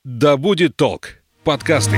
Да будет толк. Подкасты.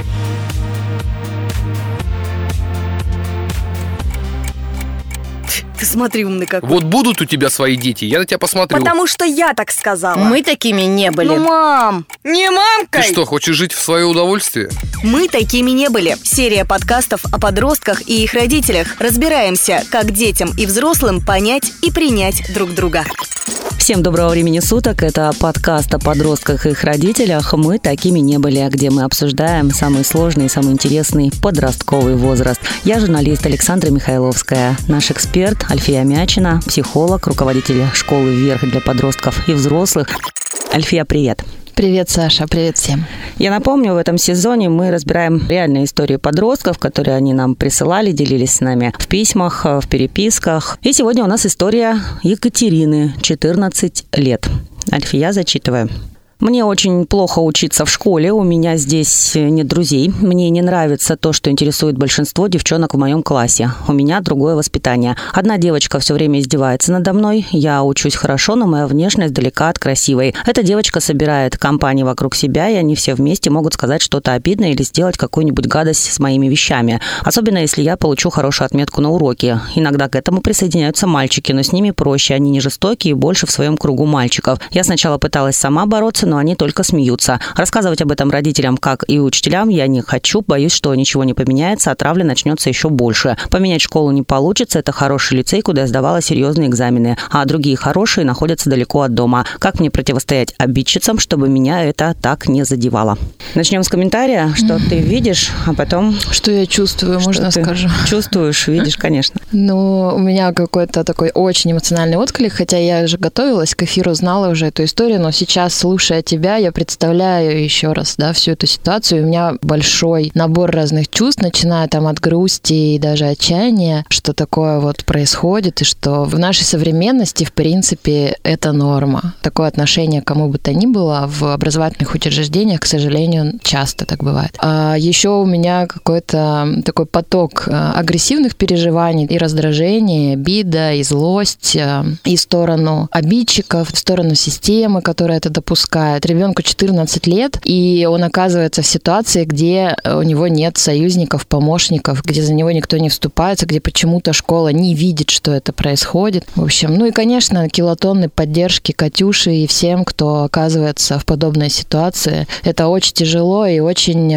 Ты смотри, умный какой. Вот будут у тебя свои дети, я на тебя посмотрю. Потому что я так сказала. Мы такими не были. Ну, мам, не мамкой. Ты что, хочешь жить в свое удовольствие? Мы такими не были. Серия подкастов о подростках и их родителях. Разбираемся, как детям и взрослым понять и принять друг друга. Всем доброго времени суток. Это подкаст о подростках и их родителях. Мы такими не были, где мы обсуждаем самый сложный и самый интересный подростковый возраст. Я журналист Александра Михайловская. Наш эксперт Альфия Мячина, психолог, руководитель школы «Вверх» для подростков и взрослых. Альфия, привет. Привет, Саша, привет всем. Я напомню, в этом сезоне мы разбираем реальные истории подростков, которые они нам присылали, делились с нами в письмах, в переписках. И сегодня у нас история Екатерины, 14 лет. Альфия, зачитываю. Мне очень плохо учиться в школе, у меня здесь нет друзей. Мне не нравится то, что интересует большинство девчонок в моем классе. У меня другое воспитание. Одна девочка все время издевается надо мной. Я учусь хорошо, но моя внешность далека от красивой. Эта девочка собирает компанию вокруг себя, и они все вместе могут сказать что-то обидное или сделать какую-нибудь гадость с моими вещами. Особенно, если я получу хорошую отметку на уроке. Иногда к этому присоединяются мальчики, но с ними проще. Они не жестокие и больше в своем кругу мальчиков. Я сначала пыталась сама бороться, но они только смеются. Рассказывать об этом родителям, как и учителям, я не хочу. Боюсь, что ничего не поменяется, а травля начнется еще больше. Поменять школу не получится. Это хороший лицей, куда я сдавала серьезные экзамены. А другие хорошие находятся далеко от дома. Как мне противостоять обидчицам, чтобы меня это так не задевало? Начнем с комментария, что ты видишь, а потом... Что я чувствую, можно скажу? Чувствуешь, видишь, конечно. Ну, у меня какой-то такой очень эмоциональный отклик, хотя я же готовилась к эфиру, знала уже эту историю, но сейчас, слушая тебя, я представляю еще раз, всю эту ситуацию. У меня большой набор разных чувств, начиная там от грусти и даже отчаяния, что такое вот происходит, и что в нашей современности, в принципе, это норма. Такое отношение к кому бы то ни было в образовательных учреждениях, к сожалению, часто так бывает. А еще у меня какой-то такой поток агрессивных переживаний и раздражения, и обида, и злость, и в сторону обидчиков, в сторону системы, которая это допускает. Ребенку 14 лет, и он оказывается в ситуации, где у него нет союзников, помощников, где за него никто не вступается, где почему-то школа не видит, что это происходит. В общем, ну и, конечно, килотонны поддержки Катюши и всем, кто оказывается в подобной ситуации. Это очень тяжело и очень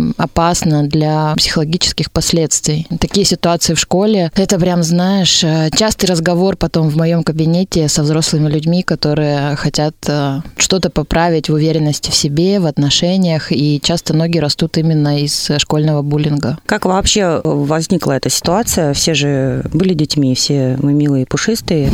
опасно для психологических последствий. Такие ситуации в школе, это прям, знаешь, частый разговор потом в моем кабинете со взрослыми людьми, которые хотят что-то поправить в уверенности в себе, в отношениях, и часто ноги растут именно из школьного буллинга. Как вообще возникла эта ситуация? Все же были детьми, все мы милые и пушистые.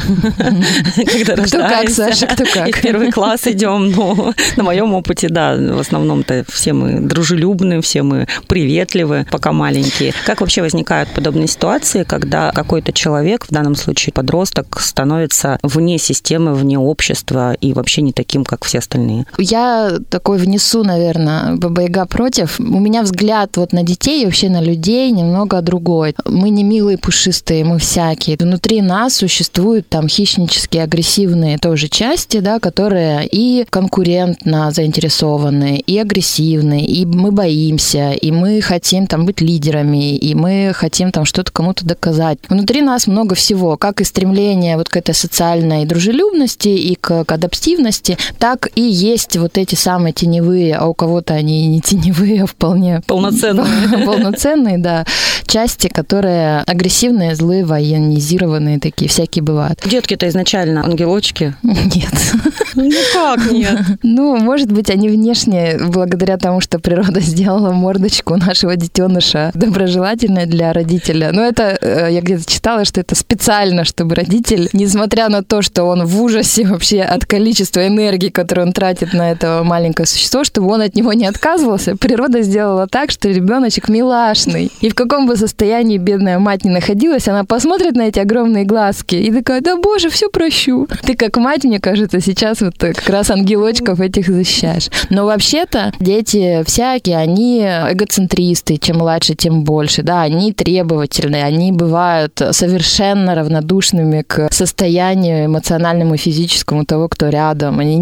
Когда рождаемся. Кто как, Саша, кто как. И в первый класс идем. Ну, на моем опыте, да, в основном-то все мы дружелюбны, все мы приветливы, пока маленькие. Как вообще возникают подобные ситуации, когда какой-то человек, в данном случае подросток, становится вне системы, вне общества и вообще не таким, как все остальные? Я такой внесу, наверное, Баба-Яга против. У меня взгляд вот на детей и вообще на людей немного другой. Мы не милые, пушистые, мы всякие. Внутри нас существуют там хищнические, агрессивные тоже части, которые и конкурентно заинтересованы, и агрессивны, и мы боимся, и мы хотим там быть лидерами, и мы хотим там что-то кому-то доказать. Внутри нас много всего, как и стремление вот к этой социальной дружелюбности и к адаптивности, так и есть вот эти самые теневые, а у кого-то они не теневые, а вполне полноценные, да, части, которые агрессивные, злые, военизированные такие, всякие бывают. Детки-то изначально ангелочки? Нет. Ну как нет? Ну, может быть, они внешне, благодаря тому, что природа сделала мордочку нашего детеныша доброжелательной для родителя. Но это, я где-то читала, что это специально, чтобы родитель, несмотря на то, что он в ужасе вообще от количества энергии, которую он тратит на это маленькое существо, чтобы он от него не отказывался, природа сделала так, что ребеночек милашный. И в каком бы состоянии бедная мать не находилась, она посмотрит на эти огромные глазки и такая: да боже, все прощу. Ты как мать, мне кажется, сейчас вот как раз ангелочков этих защищаешь. Но вообще-то дети всякие, они эгоцентристы, чем младше, тем больше. Да, они требовательные, они бывают совершенно равнодушными к состоянию эмоциональному и физическому того, кто рядом. Они не заинтересованы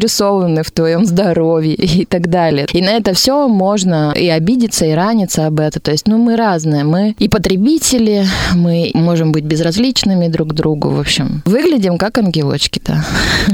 заинтересованы в твоем здоровье и так далее. И на это все можно и обидеться, и раниться об этом. То есть, мы разные. Мы и потребители, мы можем быть безразличными друг к другу. В общем, выглядим как ангелочки-то.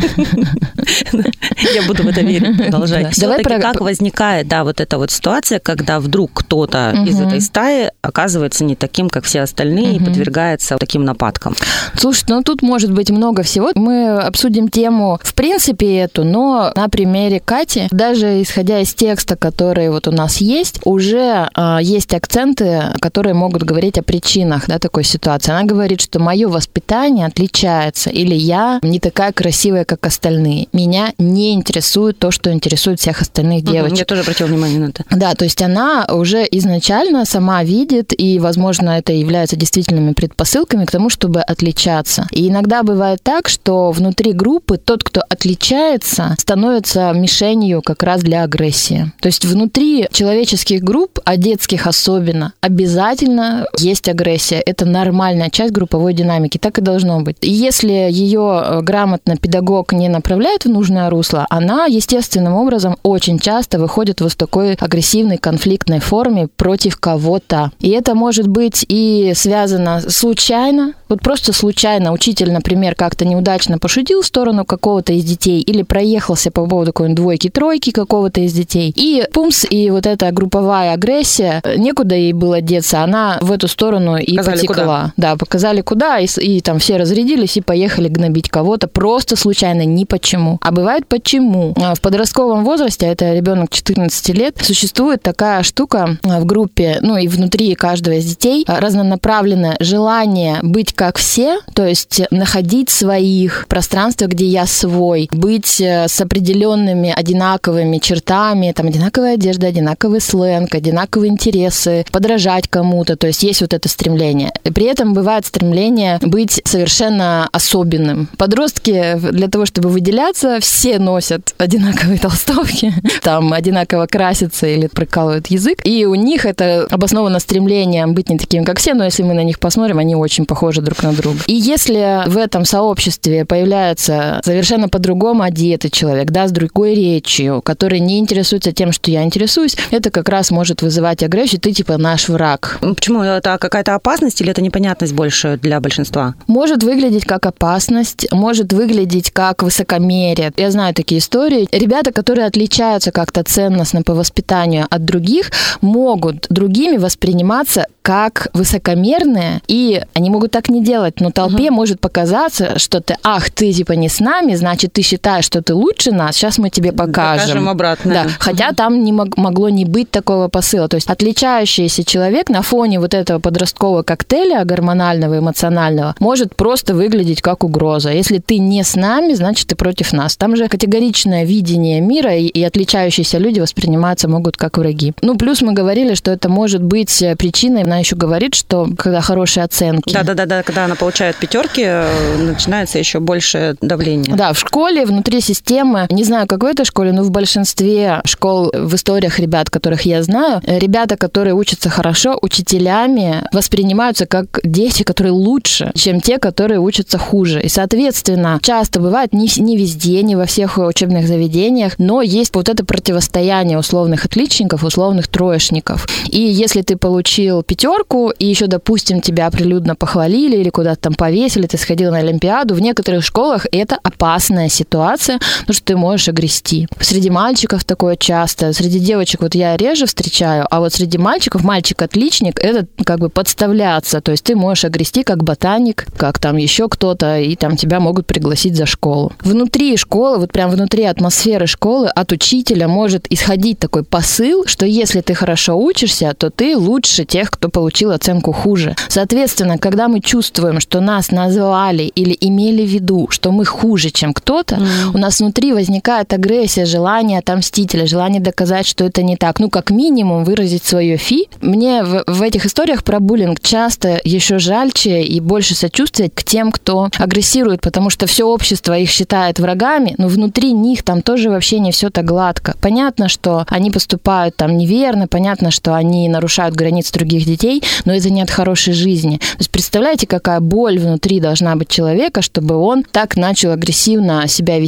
Я буду в это верить, продолжать. Давай как возникает, вот эта вот ситуация, когда вдруг кто-то из этой стаи оказывается не таким, как все остальные, и подвергается таким нападкам? Слушай, тут может быть много всего. Мы обсудим тему, в принципе, эту, но на примере Кати, даже исходя из текста, который вот у нас есть, уже есть акценты, которые могут говорить о причинах, такой ситуации. Она говорит, что мое воспитание отличается, или я не такая красивая, как остальные. Меня не интересует то, что интересует всех остальных девочек. Я тоже обратила внимание на это. Да, то есть она уже изначально сама видит, и, возможно, это является действительными предпосылками к тому, чтобы отличаться. И иногда бывает так, что внутри группы тот, кто отличается, становится мишенью как раз для агрессии. То есть внутри человеческих групп, а детских особенно, обязательно есть агрессия. Это нормальная часть групповой динамики, так и должно быть. И если ее грамотно педагог не направляет в нужное русло, она естественным образом очень часто выходит в такой агрессивной конфликтной форме против кого-то. И это может быть и связано случайно, вот просто случайно учитель, например, как-то неудачно пошутил в сторону какого-то из детей или проехался по поводу какой-нибудь двойки-тройки какого-то из детей. И пумс, и вот эта групповая агрессия, некуда ей было деться, она в эту сторону и показали потекла. Куда. Да, показали куда, и там все разрядились и поехали гнобить кого-то просто случайно, ни почему. А бывает почему. В подростковом возрасте, это ребенок 14 лет, существует такая штука в группе, и внутри каждого из детей, разнонаправленное желание быть как все, то есть находить своих пространства, где я свой, быть с определенными одинаковыми чертами, там одинаковая одежда, одинаковый сленг, одинаковые интересы, подражать кому-то, то есть есть вот это стремление. При этом бывает стремление быть совершенно особенным. Подростки для того, чтобы выделяться, все носят одинаковые толстовки, там одинаково красятся или прикалывают язык, и у них это обосновано стремлением быть не таким, как все, но если мы на них посмотрим, они очень похожи друг на друга. И если в этом сообществе появляется совершенно по-другому одетый человек, с другой речью, который не интересуется тем, что я интересуюсь, это как раз может вызывать агрессию, ты типа наш враг. Почему? Это какая-то опасность или это непонятность больше для большинства? Может выглядеть как опасность, может выглядеть как высокомерие. Я знаю такие истории. Ребята, которые отличаются как-то ценностно по воспитанию от других, могут другими восприниматься как высокомерные, и они могут так не делать, но толпе может показаться, что ты типа не с нами, значит, ты считаешь, что ты лучше нас, сейчас мы тебе покажем. Покажем обратно. Да. Хотя там не могло не быть такого посыла. То есть отличающийся человек на фоне вот этого подросткового коктейля гормонального, эмоционального может просто выглядеть как угроза. Если ты не с нами, значит, ты против нас. Там же категоричное видение мира, и отличающиеся люди восприниматься могут как враги. Плюс мы говорили, что это может быть причиной, она еще говорит, что когда хорошие оценки. Да, когда она получает 5, начинается еще больше давления. Да, в школе, внутри системы, не знаю, как в этой школе, но в большинстве школ в историях ребят, которых я знаю, ребята, которые учатся хорошо, учителями воспринимаются как дети, которые лучше, чем те, которые учатся хуже. И, соответственно, часто бывает не везде, не во всех учебных заведениях, но есть вот это противостояние условных отличников, условных троечников. И если ты получил 5, и еще, допустим, тебя прилюдно похвалили или куда-то там повесили, ты сходил на Олимпиаду, в некоторых школах это опасная ситуация, потому что ты можешь огрести. Среди мальчиков такое часто, среди девочек вот я реже встречаю, а вот среди мальчиков мальчик-отличник — это как бы подставляться, то есть ты можешь огрести как ботаник, как там еще кто-то, и там тебя могут пригласить за школу. Внутри школы, вот прям внутри атмосферы школы от учителя может исходить такой посыл, что если ты хорошо учишься, то ты лучше тех, кто получил оценку хуже. Соответственно, когда мы чувствуем, что нас назвали или имели в виду, что мы хуже, чем кто-то, у нас внутри возникает агрессия, желание отомстить или желание доказать, что это не так. Как минимум выразить свое фи. Мне в этих историях про буллинг часто еще жальче и больше сочувствия к тем, кто агрессирует, потому что все общество их считает врагами, но внутри них там тоже вообще не все так гладко. Понятно, что они поступают там неверно, понятно, что они нарушают границы других детей, но это не от хорошей жизни. То есть представляете, какая боль внутри должна быть человека, чтобы он так начал агрессивно себя вести, он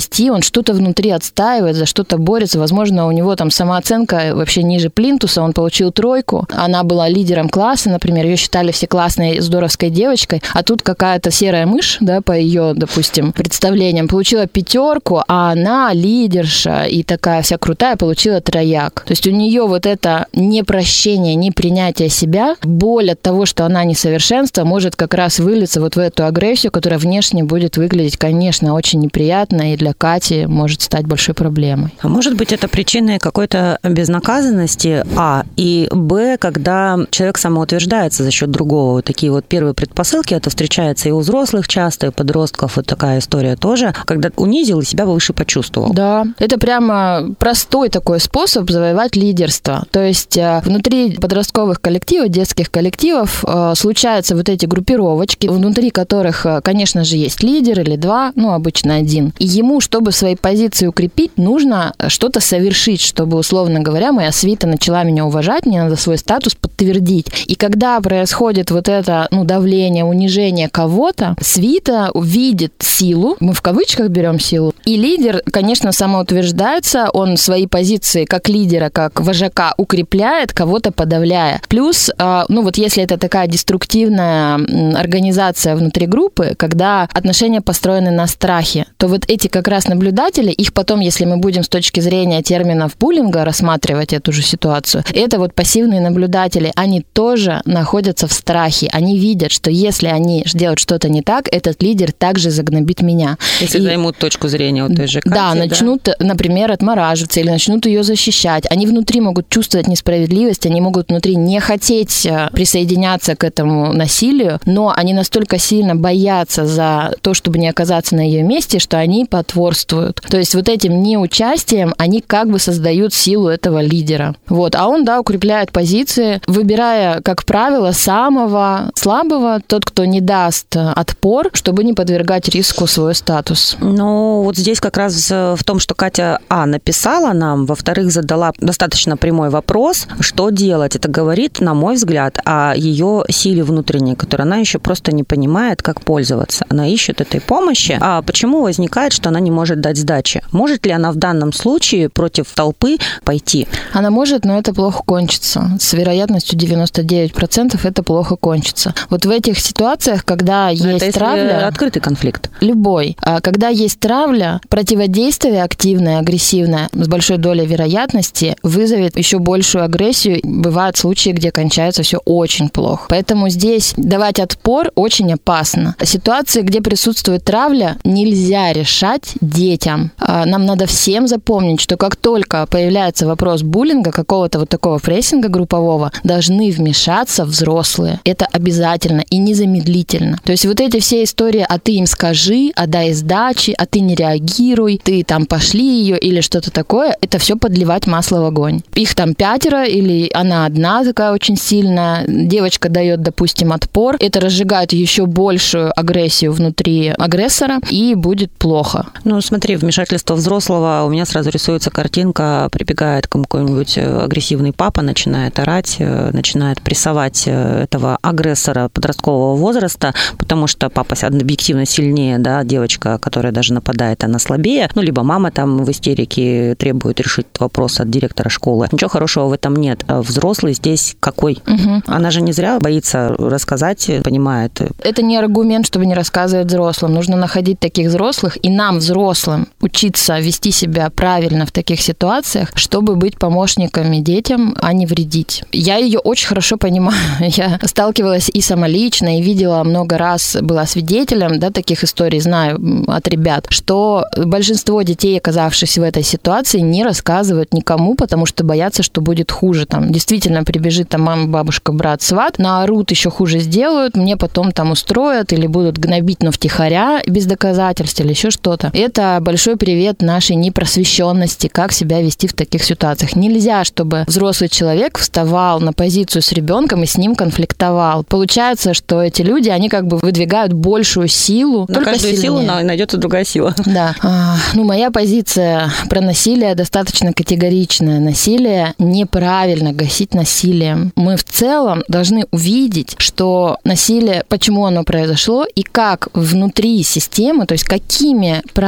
что-то внутри отстаивает, за что-то борется. Возможно, у него там самооценка вообще ниже плинтуса, он получил 3, она была лидером класса, например, ее считали все классной, здоровской девочкой, а тут какая-то серая мышь, да, по ее, допустим, представлениям, получила 5, а она лидерша и такая вся крутая получила 3. То есть у нее вот это непрощение, непринятие себя, боль от того, что она несовершенство, может как раз вылиться вот в эту агрессию, которая внешне будет выглядеть, конечно, очень неприятно, и для Кати может стать большой проблемой. А может быть, это причиной какой-то безнаказанности, и Б, когда человек самоутверждается за счет другого. Вот такие вот первые предпосылки, это встречается и у взрослых часто, и у подростков, вот такая история тоже, когда унизил и себя выше почувствовал. Да, это прямо простой такой способ завоевать лидерство. То есть внутри подростковых коллективов, детских коллективов случаются вот эти группировочки, внутри которых, конечно же, есть лидер или 2, обычно 1. И ему, чтобы свои позиции укрепить, нужно что-то совершить, чтобы, условно говоря, моя свита начала меня уважать, мне надо свой статус подтвердить. И когда происходит вот это, давление, унижение кого-то, свита видит силу, мы в кавычках берем силу, и лидер, конечно, самоутверждается, он свои позиции как лидера, как вожака укрепляет, кого-то подавляя. Плюс, если это такая деструктивная организация внутри группы, когда отношения построены на страхе, то вот эти как раз наблюдатели, их потом, если мы будем с точки зрения терминов буллинга рассматривать эту же ситуацию, это вот пассивные наблюдатели, они тоже находятся в страхе, они видят, что если они делают что-то не так, этот лидер также загнобит меня. Если займут точку зрения вот той же Кати, да, начнут, например, отмораживаться или начнут ее защищать. Они внутри могут чувствовать несправедливость, они могут внутри не хотеть присоединяться к этому насилию, но они настолько сильно боятся за то, чтобы не оказаться на ее месте, что они потворствуют. То есть вот этим неучастием они как бы создают силу этого лидера. Вот. А он, укрепляет позиции, выбирая, как правило, самого слабого, тот, кто не даст отпор, чтобы не подвергать риску свой статус. Вот здесь как раз в том, что Катя написала нам, во-вторых, задала достаточно прямой вопрос, что делать. Это говорит, на мой взгляд, о ее силе внутренней, которой она еще просто не понимает, как пользоваться. Она ищет этой помощи. А почему возникает, что она не может дать сдачи? Может ли она в данном случае против толпы пойти? Она может, но это плохо кончится. С вероятностью 99% это плохо кончится. Вот в этих ситуациях, когда есть травля... открытый конфликт. Любой. Когда есть травля, противодействие активное, агрессивное, с большой долей вероятности вызовет еще большую агрессию. Бывают случаи, где кончается все очень плохо. Поэтому здесь давать отпор очень опасно. Ситуации, где присутствует травля, нельзя решать детям. Нам надо всем запомнить, что как только появляется вопрос буллинга, какого-то вот такого прессинга группового, должны вмешаться взрослые. Это обязательно и незамедлительно. То есть вот эти все истории, а ты им скажи, а дай сдачи, а ты не реагируй, ты там пошли ее или что-то такое, это все подливать масло в огонь. Их там 5 или она одна такая очень сильная, девочка дает, допустим, отпор, это разжигает еще большую агрессию внутри агрессора, и будет плохо. Смотри, вмешательство взрослого, у меня сразу рисуется картинка, прибегает какой-нибудь агрессивный папа, начинает орать, начинает прессовать этого агрессора подросткового возраста, потому что папа объективно сильнее, девочка, которая даже нападает, она слабее, либо мама там в истерике требует решить вопрос от директора школы. Ничего хорошего в этом нет. А взрослый здесь какой? Угу. Она же не зря боится рассказать, понимает. Это не аргумент, чтобы не рассказывать взрослым. Нужно находить таких взрослых, и нам, взрослым, учиться вести себя правильно в таких ситуациях, чтобы быть помощниками детям, а не вредить. Я ее очень хорошо понимаю. Я сталкивалась и самолично, и видела много раз, была свидетелем, таких историй, знаю от ребят, что большинство детей, оказавшись в этой ситуации, не рассказывают никому, потому что боятся, что будет хуже. Там действительно прибежит там мама, бабушка, брат, сват, наорут, еще хуже сделают, мне потом там устроят или будут гнобить, но втихаря, без доказательств или еще что-то. Это большой привет нашей непросвещенности, как себя вести в таких ситуациях. Нельзя, чтобы взрослый человек вставал на позицию с ребенком и с ним конфликтовал. Получается, что эти люди, они как бы выдвигают большую силу. На каждую силу найдется другая сила. Да. Моя позиция про насилие достаточно категоричная. Насилие неправильно гасить насилием. Мы в целом должны увидеть, что насилие, почему оно произошло и как внутри системы, то есть какими правилами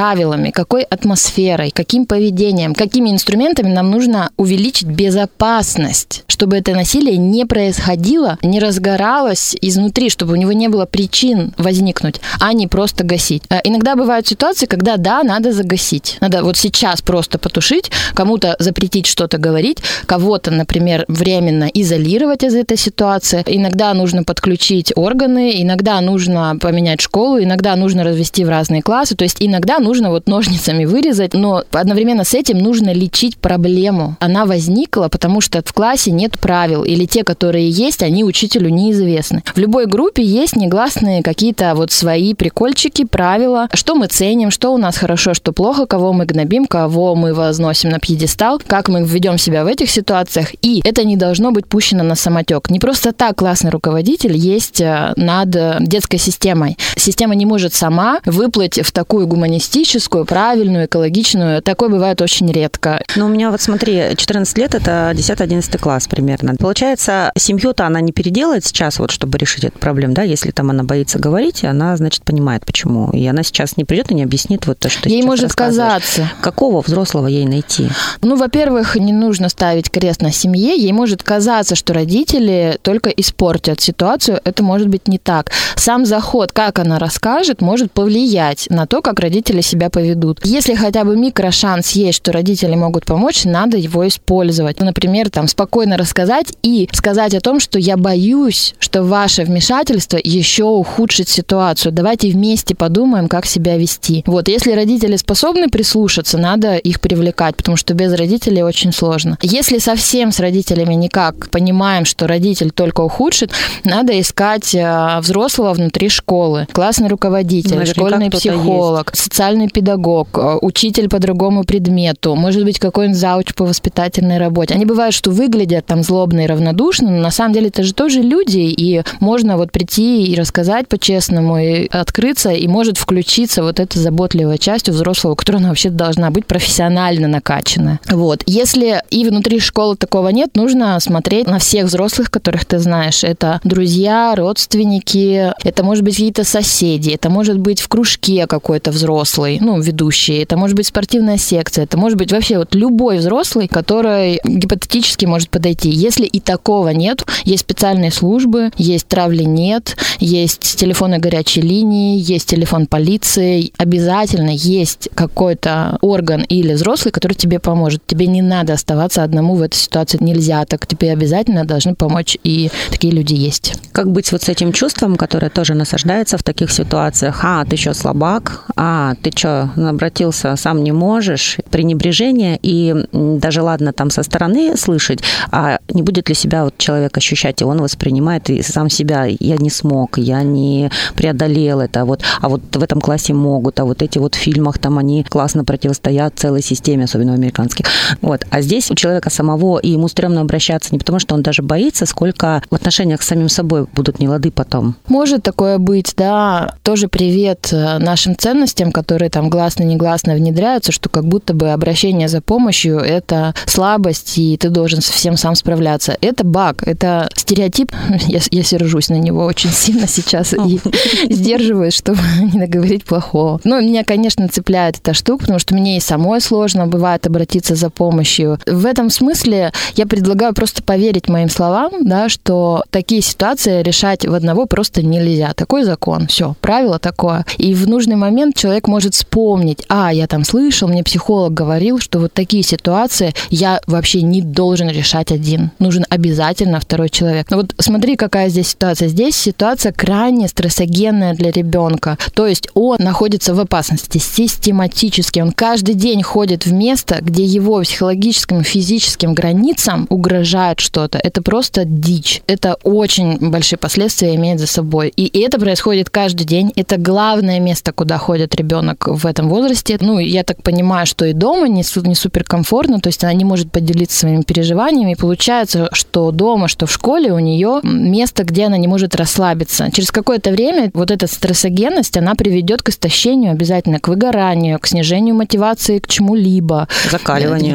нормами, какой атмосферой, каким поведением, какими инструментами нам нужно увеличить безопасность, чтобы это насилие не происходило, не разгоралось изнутри, чтобы у него не было причин возникнуть, а не просто гасить. Иногда бывают ситуации, когда, да, надо загасить. Надо вот сейчас просто потушить, кому-то запретить что-то говорить, кого-то, например, временно изолировать из этой ситуации. Иногда нужно подключить органы, иногда нужно поменять школу, иногда нужно развести в разные классы. То есть иногда нужно вот ножницами вырезать, но одновременно с этим нужно лечить проблему. Она возникла, потому что в классе нет правил, или те, которые есть, они учителю неизвестны. В любой группе есть негласные какие-то вот свои прикольчики, правила, что мы ценим, что у нас хорошо, что плохо, кого мы гнобим, кого мы возносим на пьедестал, как мы ведем себя в этих ситуациях, и это не должно быть пущено на самотек. Не просто так классный руководитель есть над детской системой. Система не может сама выплыть в такую гуманистическую, правильную, экологичную. Такое бывает очень редко. Ну, у меня вот смотри, 14 лет – это 10-11 класс примерно. Получается, семью-то она не переделает сейчас, вот, чтобы решить эту проблему, да, если там она боится говорить, она, значит, понимает, почему. И она сейчас не придет и не объяснит вот то, что ей сейчас может казаться. Какого взрослого ей найти? Ну, во-первых, не нужно ставить крест на семье. Ей может казаться, что родители только испортят ситуацию. Это может быть не так. Сам заход, как она расскажет, может повлиять на то, как родители себя поведут. Если хотя бы микрошанс есть, что родители могут помочь, надо его использовать. Например, там, спокойно рассказать и сказать о том, что я боюсь, что ваше вмешательство еще ухудшит ситуацию. Давайте вместе подумаем, как себя вести. Вот, если родители способны прислушаться, надо их привлекать, потому что без родителей очень сложно. Если совсем с родителями никак, понимаем, что родитель только ухудшит, надо искать взрослого внутри школы. Классный руководитель, наверняка школьный психолог, есть. Социальный педагог, учитель по другому предмету, может быть, какой-нибудь зауч по воспитательной работе. Они бывают, что выглядят там злобно и равнодушно, но на самом деле это же тоже люди, и можно вот прийти и рассказать по-честному, и открыться, и может включиться вот эта заботливая часть у взрослого, которая она вообще должна быть профессионально накачана. Вот. Если и внутри школы такого нет, нужно смотреть на всех взрослых, которых ты знаешь. Это друзья, родственники, это может быть какие-то соседи, это может быть в кружке какой-то взрослый, ну, ведущий, это может быть спортивная секция, это может быть вообще вот любой взрослый, который гипотетически может подойти. Если и такого нет, есть специальные службы, есть травли нет, есть телефоны горячей линии, есть телефон полиции, обязательно есть какой-то орган или взрослый, который тебе поможет. Тебе не надо оставаться одному в этой ситуации. Нельзя так. Тебе обязательно должны помочь, и такие люди есть. Как быть вот с этим чувством, которое тоже насаждается в таких ситуациях? Ты что, слабак? Ты что, обратился, сам не можешь? Пренебрежение, и даже ладно там со стороны слышать, а не будет ли себя вот человек ощущать, и он воспринимает и сам себя: я не смог, я не преодолел это, а вот в этом классе могут, а вот эти вот в фильмах там они классно противостоят целой системе, особенно в американских. Вот. А здесь у человека самого, и ему стрёмно обращаться не потому, что он даже боится, сколько в отношениях с самим собой будут нелады потом. Может такое быть, да. Тоже привет нашим ценностям, которые там гласно-негласно внедряются, что как будто бы обращение за помощью – это слабость, и ты должен со всем сам справляться. Это баг, это стереотип. Я сержусь на него очень сильно сейчас и сдерживаюсь, чтобы не наговорить плохого. Но меня, конечно, цепляет эта штука, потому что мне и самой сложно бывает обратиться за помощью. В этом смысле я предлагаю просто поверить моим словам, да, что такие ситуации решать в одного просто нельзя. Такой закон, все, правило такое. И в нужный момент человек может вспомнить: я там слышал, мне психолог говорил, что вот такие ситуации я вообще не должен решать один. Нужен обязательно второй человек. Но вот смотри, какая здесь ситуация. Здесь ситуация крайне стрессогенная для ребенка. То есть он находится в опасности систематически. Он каждый день ходит в место, где его психологическим и физическим границам угрожает что-то. Это просто дичь. Это очень большие последствия имеет за собой. И это происходит каждый день. Это главное место, куда ходит ребенок в этом возрасте. Ну, я так понимаю, что и дома не суперкомфортно, то есть она не может поделиться своими переживаниями. И получается, что дома, что в школе у нее место, где она не может расслабиться. Через какое-то время вот эта стрессогенность, она приведет к истощению обязательно, к выгоранию, к снижению мотивации к чему-либо. Закаливанию.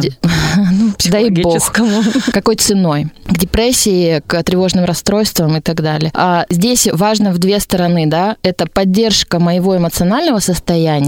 Дай бог. Какой ценой? К депрессии, к тревожным расстройствам и так далее. Здесь важно в две стороны, да. Это поддержка моего эмоционального состояния. Это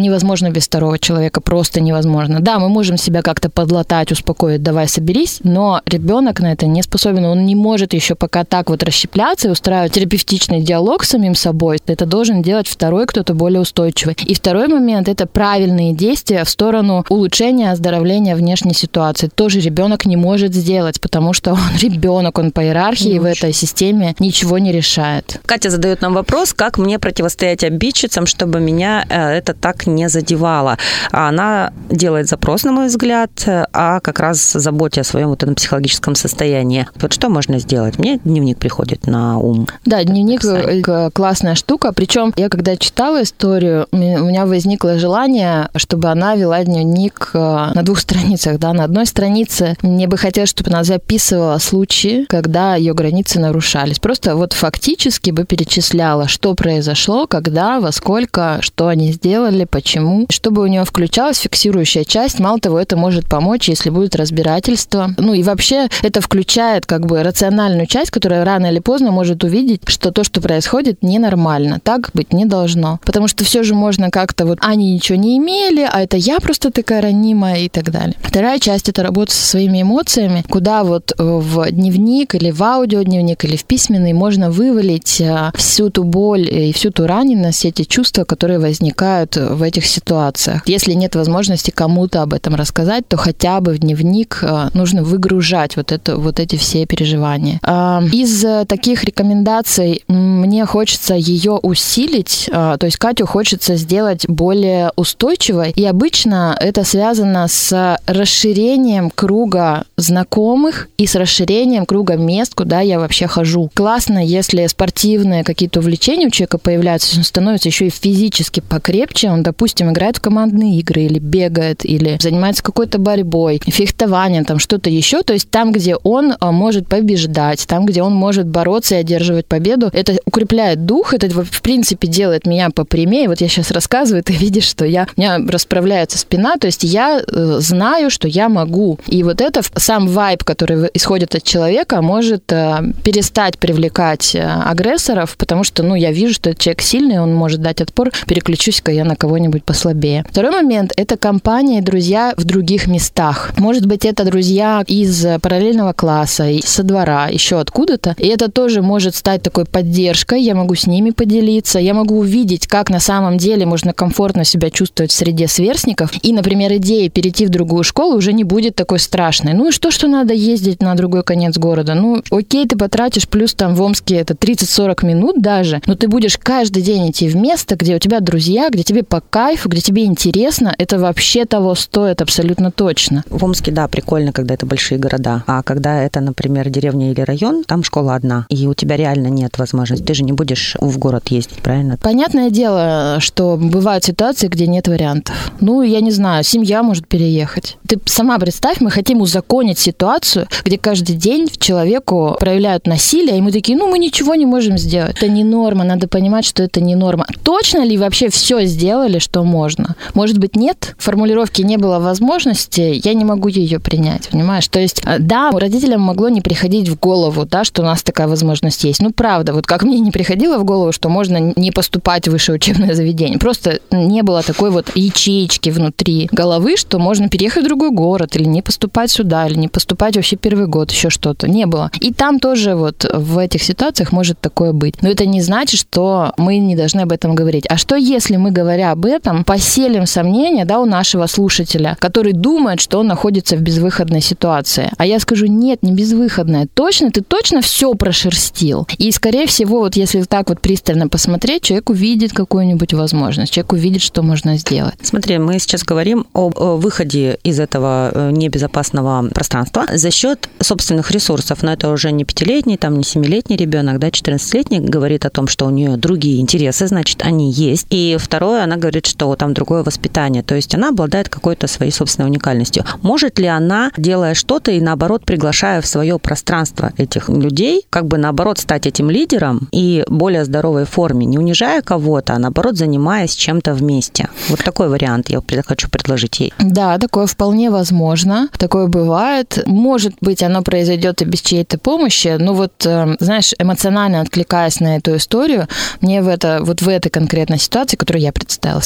невозможно без второго человека, просто невозможно. Да, мы можем себя как-то подлатать, успокоить, давай соберись, но ребенок на это не способен, он не может еще пока так вот расщепляться и устраивать терапевтичный диалог с самим собой. Это должен делать второй, кто-то более устойчивый. И второй момент – это правильные действия в сторону улучшения, оздоровления внешней ситуации. Тоже ребенок не может сделать, потому что он ребенок, он по иерархии в этой системе ничего не решает. Катя задает нам вопрос, как мне противостоять обидчицам, чтобы меня это так не задевало. Она делает запрос, на мой взгляд, о как раз заботе о своем вот этом психологическом состоянии. Вот что можно сделать? Мне дневник приходит на ум. Да, дневник классная штука. Причем я когда читала историю, у меня возникло желание, чтобы она вела дневник на 2 страницах. Да? На одной странице мне бы хотелось, чтобы она записывала случаи, когда ее границы нарушались. Просто вот фактически бы перечисляла, что произошло, когда, во сколько, что они сделали, почему. Чтобы у нее включалась фиксирующая часть. Мало того, это может помочь, если будет разбирательство. Ну и вообще это включает как бы рациональную часть, которая рано или поздно может увидеть, что то, что происходит, ненормально. Так быть не должно. Потому что все же можно как-то вот они ничего не имели, а это я просто такая ранимая и так далее. Вторая часть — это работа со своими эмоциями, куда вот в дневник или в аудиодневник или в письменный можно вывалить всю ту боль и всю ту раненость, все эти чувства, которые возникают в этих ситуациях. Если нет возможности кому-то об этом рассказать, то хотя бы в дневник нужно выгружать вот эти все переживания. Из таких рекомендаций мне хочется ее усилить, то есть Катю хочется сделать более устойчивой, и обычно это связано с расширением круга знакомых и с расширением круга мест, куда я вообще хожу. Классно, если спортивные какие-то увлечения у человека появляются, он становится еще и физически покрепче, он, допустим, играет в командные игры или бегает, или занимается какой-то борьбой, фехтованием, там что-то еще, то есть там, где он может побеждать, там, где он может бороться и одерживать победу, это укрепляет дух, это в принципе делает меня попрямее. Вот я сейчас рассказываю, ты видишь, что у меня расправляется спина, то есть я знаю, что я могу. И вот это сам вайб, который исходит от человека, может перестать привлекать агрессоров, потому что, я вижу, что этот человек сильный, он может дать отпор, переключусь-ка я на кого-нибудь послабее. Второй момент – это компания и друзья в других местах. Может быть, это друзья из параллельного класса, со двора, еще откуда-то, и это тоже может стать такой поддержкой, я могу с ними поделиться, я могу увидеть, как на самом деле можно комфортно себя чувствовать в среде сверстников, и, например, идея перейти в другую школу уже не будет такой страшной. Ну и что надо ездить на другой конец города? Окей, ты потратишь плюс там в Омске это 30-40 минут даже, но ты будешь каждый день идти в место, где у тебя друзья, где тебе по кайфу, где тебе интересно, это вообще того стоит абсолютно точно. В Омске, да, прикольно, когда это большие города, а когда это, например, деревня или район, там школа одна, и у тебя реально нет возможности, ты же не будешь в город ездить, правильно? Понятное дело, что бывают ситуации, где нет вариантов. Я не знаю, семья может переехать. Ты сама представь, мы хотим узаконить ситуацию, где каждый день человеку проявляют насилие, и мы такие, мы ничего не можем сделать. Это не норма, надо понимать, что это не норма. Точно ли вообще все сделали, что можно? Может быть, нет? В формулировке не было возможности, я не могу ее принять, понимаешь? То есть, да, родителям могло не приходить в голову, да, что у нас такая возможность есть. Правда, вот как мне не приходило в голову, что можно не поступать в высшее учебное заведение. Просто не было такой вот ячеечки внутри головы, что можно переехать в другой город, или не поступать сюда, или не поступать вообще первый год, еще что-то. Не было. И там тоже вот в этих ситуациях может такое быть. Но это не значит, что мы не должны об этом говорить. А что если мы, говоря об этом, поселим сомнения, да, у нашего слушателя, который думает, что он находится в безвыходной ситуации? А я скажу, нет, не безвыходная. Ты точно все прошерстил. И, скорее всего, вот если так вот пристально посмотреть, человек увидит какую-нибудь возможность, человек увидит, что можно сделать. Смотри, мы сейчас говорим о выходе из этого небезопасного пространства за счет собственных ресурсов. Но это уже не 5-летний, не 7-летний ребенок, да, 14-летний говорит о том, что у нее другие интересы, значит, они есть. И второе, она говорит, что там другое воспитание. То есть она обладает какой-то своей собственной уникальностью. Может ли она, делая что-то и наоборот приглашая в свое пространство этих людей, как бы наоборот стать этим лидером и более здоровой форме, не унижая кого-то, а наоборот занимаясь чем-то вместе? Вот такой вариант я хочу предложить ей. Да, такое вполне возможно. Такое бывает. Может быть, оно произойдет и без чьей-то помощи, но знаешь, эмоционально откликаясь на эту историю, мне в этой конкретной ситуации, которую я представила в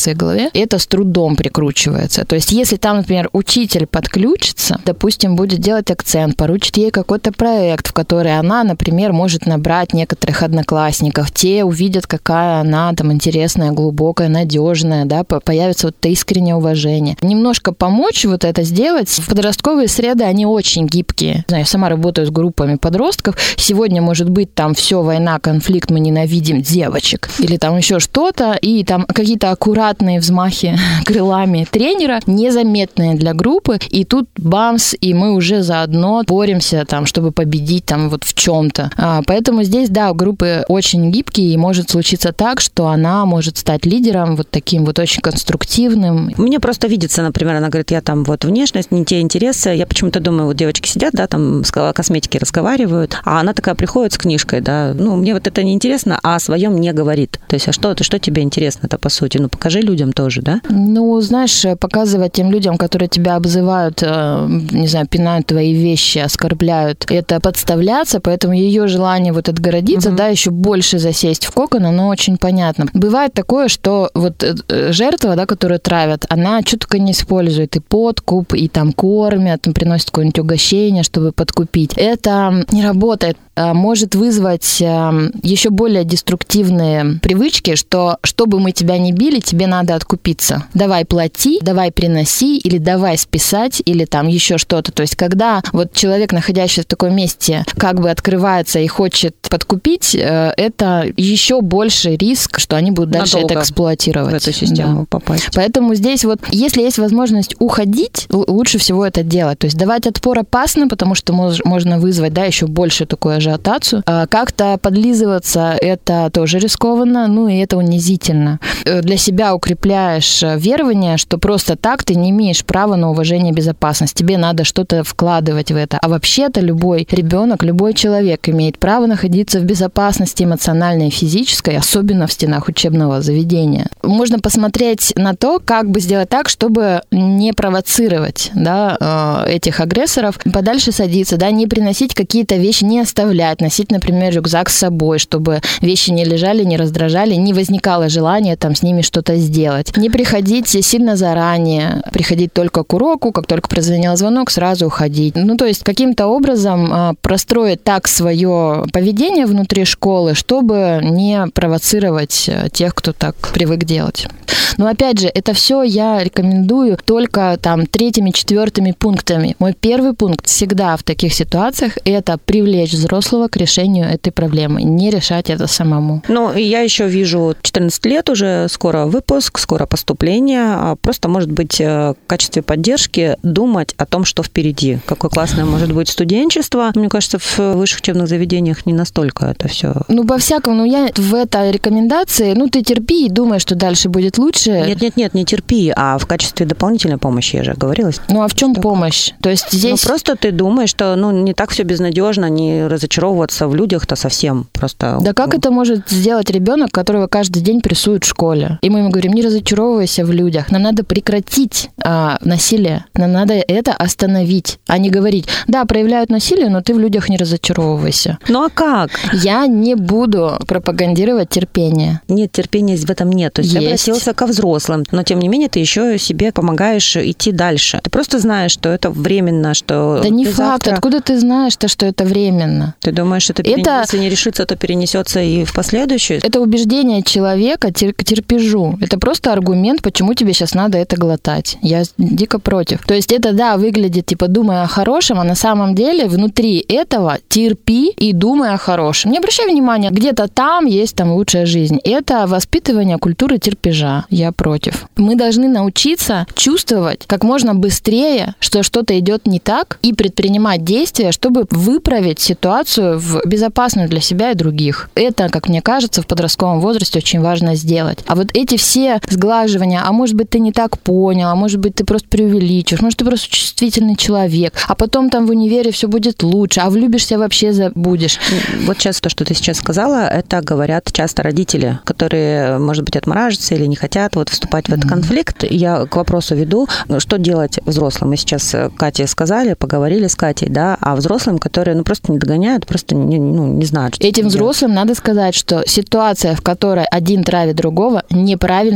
своей голове, это с трудом прикручивается. То есть если там, например, учитель подключится, допустим, будет делать акцент, поручит ей какой-то проект, в который она, например, может набрать некоторых одноклассников, те увидят, какая она там интересная, глубокая, надежная, да, появится вот это искреннее уважение. Немножко помочь вот это сделать. Подростковые среды, они очень гибкие. Знаю, я сама работаю с группами подростков. Сегодня может быть там все, война, конфликт, мы ненавидим девочек. Или там еще что-то, и там какие-то аккуратные взмахи крылами тренера, незаметные для группы, и тут бамс, и мы уже заодно боремся там, чтобы победить там вот в чем-то. Поэтому здесь, да, группы очень гибкие, и может случиться так, что она может стать лидером вот таким вот очень конструктивным. Мне просто видится, например, она говорит, я там вот внешность, не те интересы. Я почему-то думаю, вот девочки сидят, да, там о косметике разговаривают, а она такая приходит с книжкой, да, ну, мне вот это не интересно, а о своем не говорит. То есть, а что тебе интересно-то, по сути? Ну, покажи людям тоже, да? Ну, знаешь, показывать тем людям, которые тебя обзывают, не знаю, пинают твои вещи, оскорбляют, это подставляться, поэтому ее желание вот отгородиться, да, еще больше засесть в кокон, оно очень понятно. Бывает такое, что вот жертва, да, которую травят, она что только не использует, и подкуп, и там кормят, там приносят какое-нибудь угощение, чтобы подкупить. Это не работает. Может вызвать еще более деструктивные привычки, что чтобы мы тебя не били, тебе надо откупиться. Давай плати, давай приноси, или давай списать, или там еще что-то. То есть когда вот человек, находящийся в таком месте, как бы открывается и хочет подкупить, это еще больше риск, что они будут дальше это эксплуатировать. В эту систему попасть. Поэтому здесь вот, если есть возможность уходить, лучше всего это делать. То есть давать отпор опасно, потому что можно вызвать, да, еще больше такой ажиотацию. Как-то подлизываться — это тоже рискованно, ну и это унизительно. Для себя укрепляешь верование, что просто так ты не имеешь права на уважение и безопасность. Тебе надо что-то вкладывать в это. А вообще-то любой ребенок, любой человек имеет право находиться в безопасности эмоциональной и физической, особенно в стенах учебного заведения. Можно посмотреть на то, как бы сделать так, чтобы не провоцировать, да, этих агрессоров, подальше садиться, да, не приносить какие-то вещи, не оставлять, носить, например, рюкзак с собой, чтобы вещи не лежали, не раздражали, не возникало желания там с ними что-то сделать. Не приходить сильно заранее, приходить только к уроку, как только прозвонил звонок, сразу уходить. Ну, то есть каким-то образом простроить так свое поведение внутри школы, чтобы не провоцировать тех, кто так привык делать. Но опять же, это все я рекомендую только там 3-ми, 4-ми пунктами. Мой первый пункт всегда в таких ситуациях — это привлечь взрослого к решению этой проблемы, не решать это самому. Ну, и я еще вижу 14 лет уже, скоро выпуск, скоро поступление. Просто, может быть, в качестве поддержки думать о том, что впереди. Какое классное может быть студенчество. Мне кажется, в высших учебных заведениях не настолько это все. Ну, по-всякому, я в этой рекомендации, ты терпи и думай, что дальше будет лучше. Нет, не терпи, а в качестве дополнительной помощи, я же оговорилась. Ну, а в чем помощь? То есть здесь... просто ты думаешь, что не так все безнадежно, не разочаровываться в людях-то совсем просто. Да как это может сделать ребенок, которого каждый день прессуют в школе? И мы ему говорим, не разочаровывайся в людях, нам надо прекратить насилие, нам надо это остановить, а не говорить, да, проявляют насилие, но ты в людях не разочаровывайся. Ну а как? Я не буду пропагандировать терпение. Нет, терпения в этом нет. То есть ты обратился ко взрослым, но тем не менее ты еще себе помогаешь идти дальше. Ты просто знаешь, что это временно, что... Да не факт. Завтра... Откуда ты знаешь-то, что это временно? Ты думаешь, что если не решится, то перенесется и в последующую? Это убеждение человека к терпежу. Это просто аргумент, почему тебе сейчас надо это глотать. Я дико против. То есть это, да, выглядит типа думай о хорошем, а на самом деле внутри этого терпи и думай о хорошем. Не обращай внимания, где-то там есть там лучшая жизнь. Это воспитывание культуры терпежа. Я против. Мы должны научиться чувствовать как можно быстрее, что что-то идет не так, и предпринимать действия, чтобы выправить ситуацию в безопасную для себя и других. Это, как мне кажется, в подростковом возрасте очень важно сделать. А вот эти все сглаживания, а может быть, ты не так понял, а может быть, ты просто преувеличиваешь, может, ты просто чувствительный человек, а потом там в универе все будет лучше, а влюбишься, вообще забудешь. Вот сейчас то, что ты сейчас сказала, это говорят часто родители, которые, может быть, отмораживаются или не хотят вступать в этот конфликт. Я к вопросу веду, что делать взрослым. Мы сейчас Кате сказали, поговорили с Катей, да, а взрослым, которые просто не догоняют, просто не знают, что этим взрослым надо сказать, что ситуация, в которой один травит другого, неправильно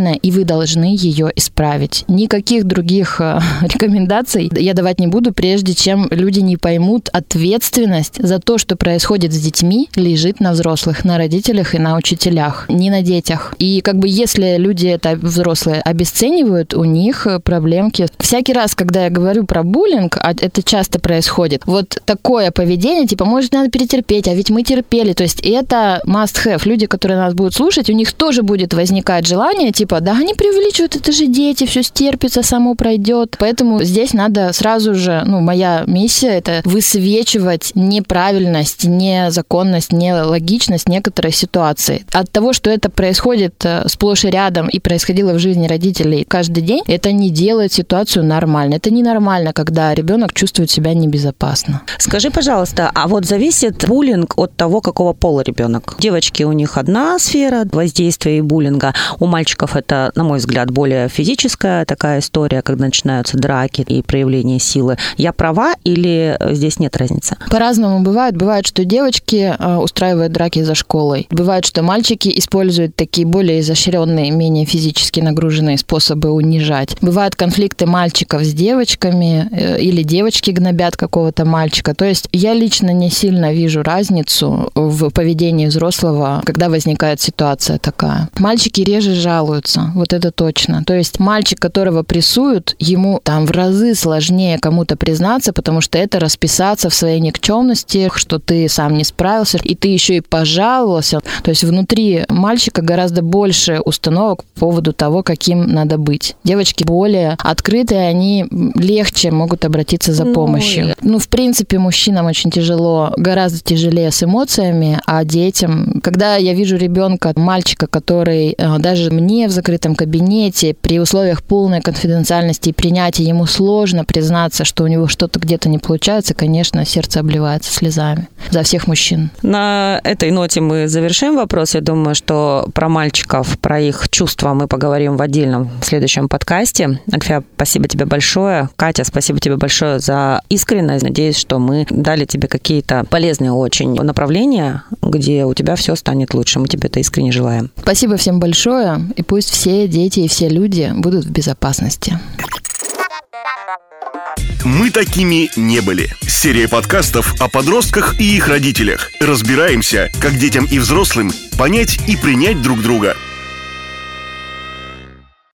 неправильная, и вы должны ее исправить. Никаких других рекомендаций я давать не буду, прежде чем люди не поймут, ответственность за то, что происходит с детьми, лежит на взрослых, на родителях и на учителях, не на детях. И если люди это взрослые обесценивают, у них проблемки. Всякий раз, когда я говорю про буллинг, а это часто происходит, вот такое поведение, может, надо перетерпеть, а ведь мы терпели. То есть это must-have. Люди, которые нас будут слушать, у них тоже будет возникать желание, да они преувеличивают, это же дети, все стерпится, само пройдет. Поэтому здесь надо сразу же, моя миссия — это высвечивать неправильность, незаконность, нелогичность некоторой ситуации. От того, что это происходит сплошь и рядом и происходило в жизни родителей каждый день, это не делает ситуацию нормальной. Это ненормально, когда ребенок чувствует себя небезопасно. Скажи, пожалуйста, а вот зависит буллинг от того, какого пола ребенок? Девочки, у них одна сфера воздействия и буллинга. У мальчиков это, на мой взгляд, более физическая такая история, когда начинаются драки и проявление силы. Я права или здесь нет разницы? По-разному бывает. Бывает, что девочки устраивают драки за школой. Бывает, что мальчики используют такие более изощренные, менее физически нагруженные способы унижать. Бывают конфликты мальчиков с девочками или девочки гнобят какого-то мальчика. То есть я лично не сильно вижу разницу в поведении взрослого, когда возникает ситуация такая. Мальчики реже жалуются, вот это точно. То есть мальчик, которого прессуют, ему в разы сложнее кому-то признаться, потому что это расписаться в своей никчемности, что ты сам не справился, и ты еще и пожаловался. То есть внутри мальчика гораздо больше установок по поводу того, каким надо быть. Девочки более открытые, они легче могут обратиться за помощью. В принципе, мужчинам очень тяжело, гораздо тяжелее с эмоциями, а детям, когда я вижу ребенка, мальчика, который даже мне в закрытом кабинете, при условиях полной конфиденциальности и принятия, ему сложно признаться, что у него что-то где-то не получается, конечно, сердце обливается слезами за всех мужчин. На этой ноте мы завершим вопрос. Я думаю, что про мальчиков, про их чувства мы поговорим в отдельном следующем подкасте. Альфия, спасибо тебе большое. Катя, спасибо тебе большое за искренность. Надеюсь, что мы дали тебе какие-то полезные очень направления, где у тебя все станет лучше. Мы тебе это искренне желаем. Спасибо всем большое. И пусть все дети и все люди будут в безопасности. Мы такими не были. Серия подкастов о подростках и их родителях. Разбираемся, как детям и взрослым понять и принять друг друга.